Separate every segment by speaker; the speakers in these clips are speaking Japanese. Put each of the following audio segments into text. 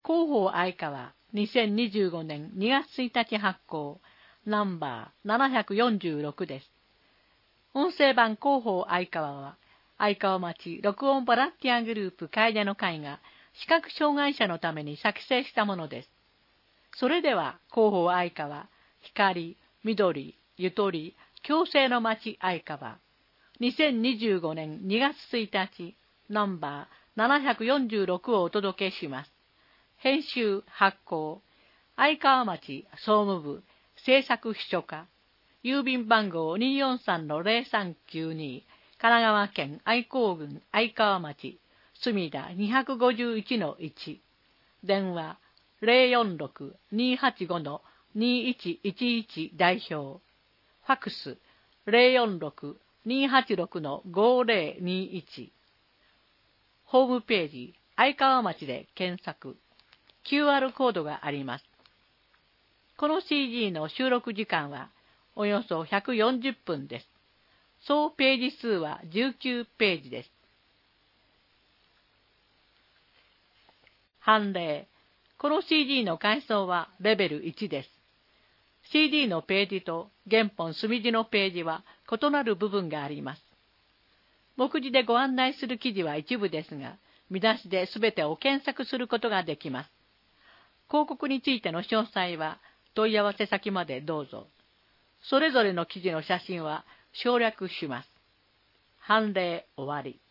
Speaker 1: 広報愛川2025年2月1日発行ナンバー746です。音声版広報愛川は愛川町録音ボランティアグループ楓の会が視覚障害者のために作成したものです。それでは広報愛川光、緑、ゆとり、共生の町愛川2025年2月1日ナンバー746をお届けします。編集発行愛川町総務部制作秘書課郵便番号 243-0392 神奈川県愛好郡愛川町墨田 251-1 電話 046-285-2111 代表ファクス 046-286-5021 ホームページ愛川町で検索QR コードがあります。この CD の収録時間はおよそ140分です。総ページ数は19ページです。判例。この CD の階層はレベル1です。CD のページと原本墨字のページは異なる部分があります。目次でご案内する記事は一部ですが、見出しで全てを検索することができます。広告についての詳細は問い合わせ先までどうぞ。それぞれの記事の写真は省略します。判例終わり。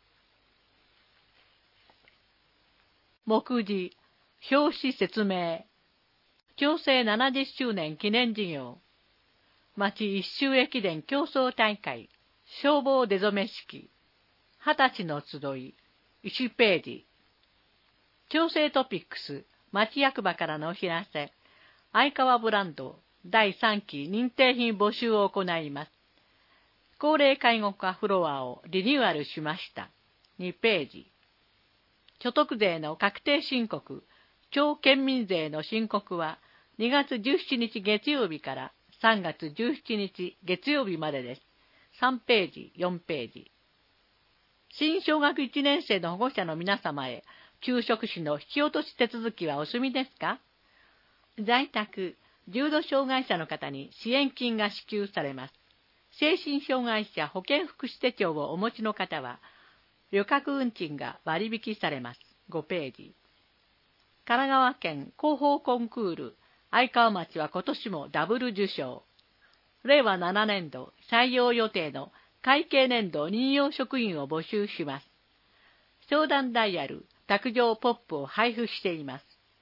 Speaker 1: 目次、表紙説明。共生70周年記念事業。町一周駅伝競争大会。消防出初め式。20歳の集い。1ページ。共生トピックス。町役場からのお知らせ。愛川ブランド第3期認定品募集を行います。高齢介護課フロアをリニューアルしました。2ページ。所得税の確定申告、町県民税の申告は2月17日月曜日から3月17日月曜日までです。3ページ、4ページ。新小学1年生の保護者の皆様へ、給食費の引き落とし手続きはお済みですか？在宅、重度障害者の方に支援金が支給されます。精神障害者保健福祉手帳をお持ちの方は、旅客運賃が割引されます。5ページ。神奈川県広報コンクール、愛川町は今年もダブル受賞。令和7年度採用予定の会計年度任用職員を募集します。相談ダイヤル、卓上ポップを配布しています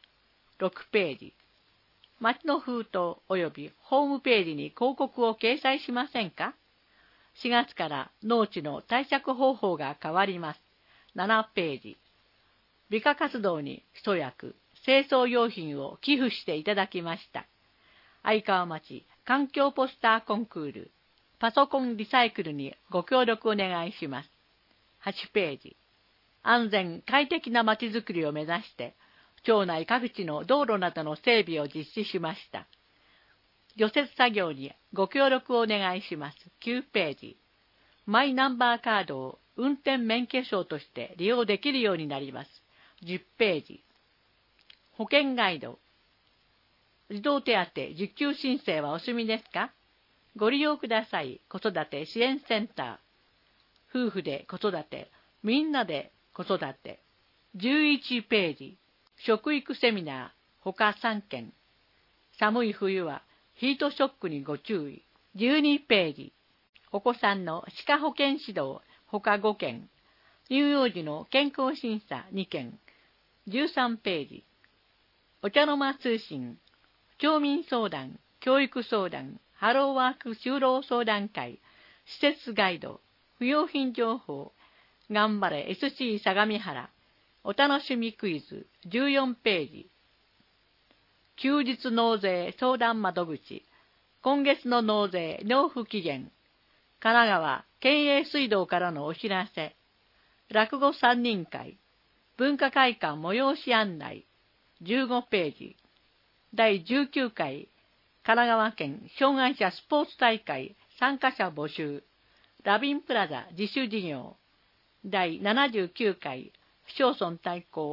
Speaker 1: 。6ページ。町の封筒及びホームページに広告を掲載しませんか？ 4 月から農地の対策方法が変わります。7ページ。美化活動に一役、清掃用品を寄付していただきました。愛川町環境ポスターコンクール、パソコンリサイクルにご協力お願いします。8ページ。安全快適な町づくりを目指して、町内各地の道路などの整備を実施しました。除雪作業にご協力をお願いします。9ページ。マイナンバーカードを運転免許証として利用できるようになります。10ページ。保険ガイド。児童手当受給申請はお済みですか？ご利用ください。子育て支援センター。夫婦で子育て、みんなで子育て。11ページ。食育セミナー、他3件。寒い冬はヒートショックにご注意。12ページ。お子さんの歯科保健指導、他5件。乳幼児の健康審査2件。13ページ。お茶の間通信、町民相談、教育相談、ハローワーク就労相談会、施設ガイド、不用品情報、頑張れ SC 相模原、お楽しみクイズ、14ページ。休日納税相談窓口、今月の納税納付期限、神奈川県営水道からのお知らせ、落語3人会、文化会館催し案内、15ページ。第19回神奈川県障害者スポーツ大会参加者募集、ラビンプラザ自主事業、第79回市町村対抗神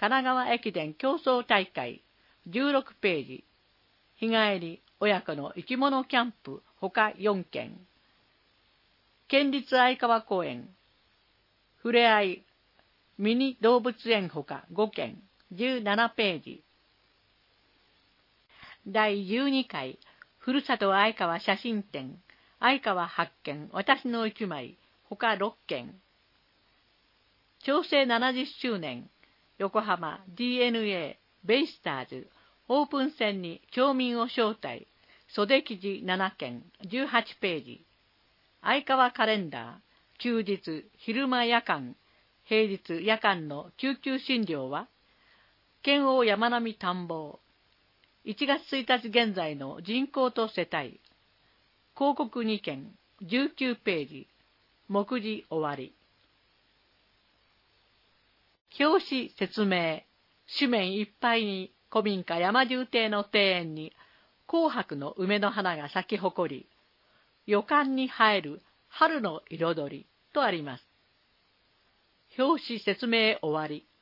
Speaker 1: 神奈川駅伝競争大会16ページ。日帰り親子の生き物キャンプほか4件。県立愛川公園ふれあいミニ動物園ほか5件17ページ。第12回ふるさと愛川写真展愛川発見私の一枚ほか6件。長征70周年横浜 DNA ベイスターズオープン戦に町民を招待袖記事7件18ページ。愛川カレンダー休日昼間夜間平日夜間の救急診療は県央山並探訪1月1日現在の人口と世帯広告2件19ページ。目次終わり。表紙説明。紙面いっぱいに古民家山重邸の庭園に紅白の梅の花が咲き誇り、予感に映える春の彩りとあります。表紙説明終わり。